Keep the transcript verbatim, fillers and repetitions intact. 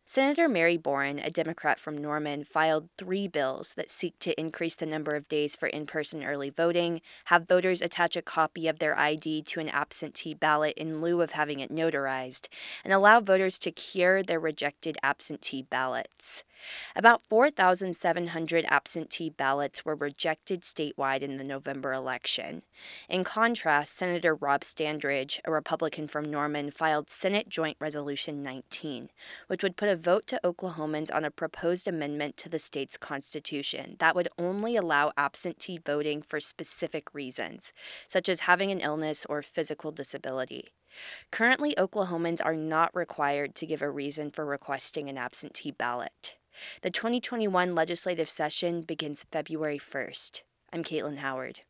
Senator Mary Boren, a Democrat from Norman, filed three bills that seek to increase the number of days for in person early voting, have voters attach a copy of their I D to an absentee ballot in lieu of having it notarized, and allow voters to cure their rejected absentee ballots. About four thousand seven hundred absentee ballots were rejected statewide in the November election. In contrast, Senator Rob Standridge, a Republican from Norman, filed Senate Joint Resolution nineteen, which would put a vote to Oklahomans on a proposed amendment to the state's constitution that would only allow absentee voting for specific reasons, such as having an illness or physical disability. Currently, Oklahomans are not required to give a reason for requesting an absentee ballot. The twenty twenty-one legislative session begins February first. I'm Caitlin Howard.